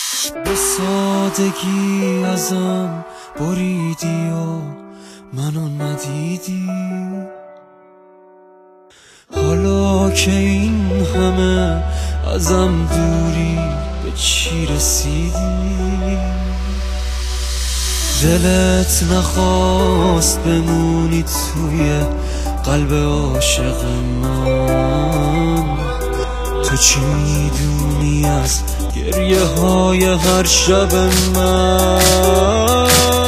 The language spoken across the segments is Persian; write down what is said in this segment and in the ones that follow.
به سادگی ازم بریدی و منو ندیدی. حالا که این همه ازم دوری به چی رسیدی؟ دلت نخواست بمونی توی قلب عاشق من. تو چی میدونی از گریه های هر شب من؟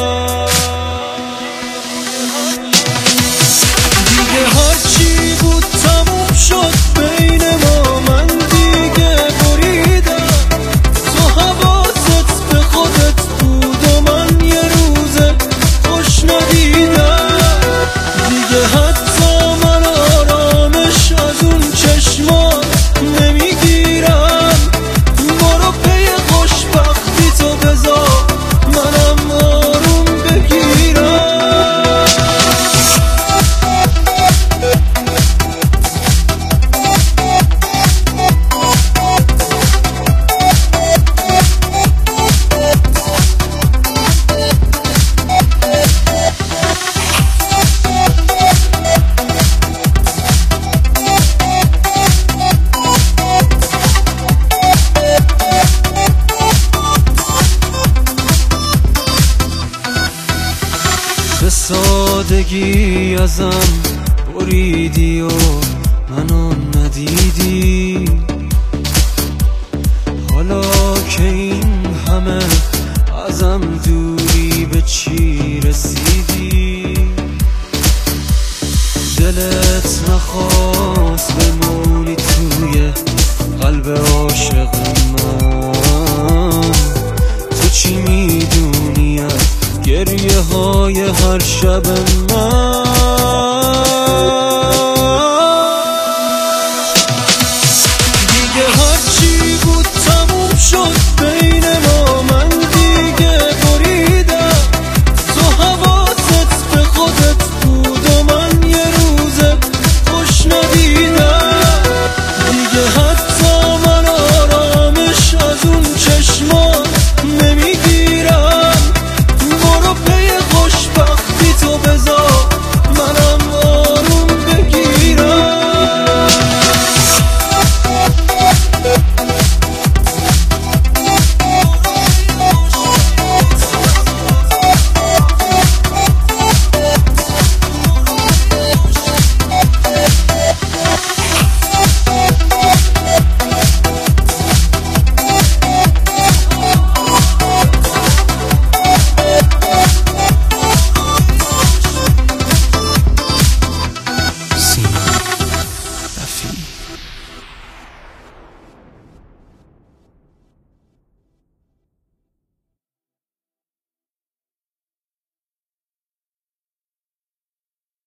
دیگه هرچی بود تموم شد بین ما، من دیگه بریدم. تو حواست به خودت بود و من یه روز خوش ندیدم. دیگه حتی من آرامش از اون چشمات نمیگیرم. برو پی خوشبختی تو بذار منم آروم بگیرم. به سادگی ازم بریدی و منو ندیدی. حالا که این همه ازم دور